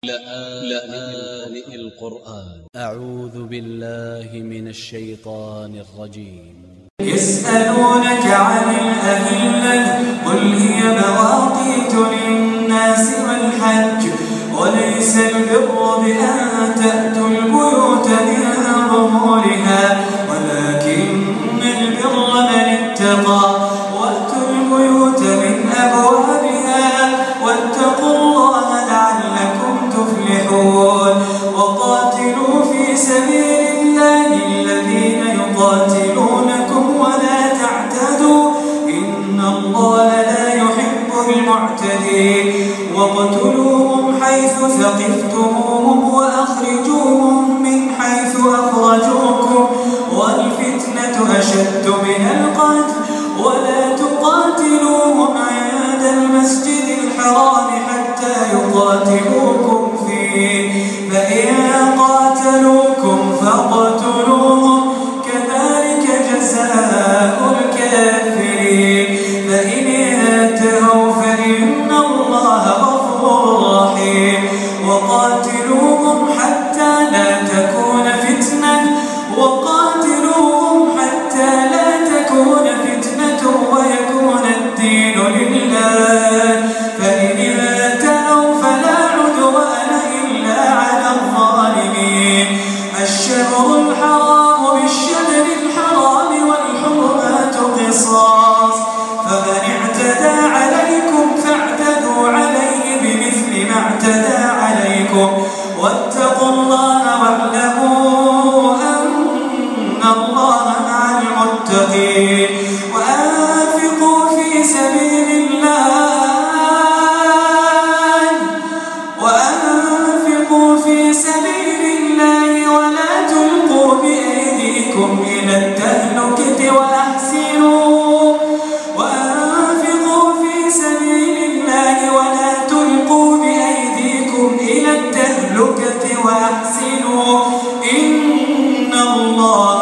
لآن القرآن أ ع و ذ ب ا ل ل ه من ا ل ش ي ط ا ن ا ل ج ي م يسألونك عن الأهلة قل هي مواقيت للناس والحج وليس البر بأن تأتوا البيوت من ظهورها ولكن البر من اتقى وأتوا البيوت من أبوابها واتقوا الله لعلكم تفلحون وقاتلوا في سبيل الله الذين يقاتلونكم ولا تعتدوا إن الله لا يحب المعتدين واقتلوهم حيث ثقفتموهم وأخرجوهم من حيث أخرجوكم والفتنة أشد من القتل ولا تقاتلوهم عند المسجد الحرام حتى يقاتلوكم فيه فإن قاتلوكم فاقتلوهم كذلك جزاء الكافرين فإن انتهوا فإن الله غفور رحيم وقاتلوهم حتى لا تكون فتنة ويكون الدين لله فإن انتهوا فلا عدوان إلا على الظالمين الشهر الحرام بالشهر الحرام والحرمات قصاص فمن اعتدى عليكم فاعتدوا عليه بمثل ما اعتدى عليكم واتقوا الله واعلموا أن الله مع المتقين وأنفقوا في سبيل الله ولا تلقوا بأيديكم إلى التهلكة وأحسنوا وأنفقوا في سبيل الله ولا تلقوا بأيديكم إلى التهلكة وأحسنوا إن الله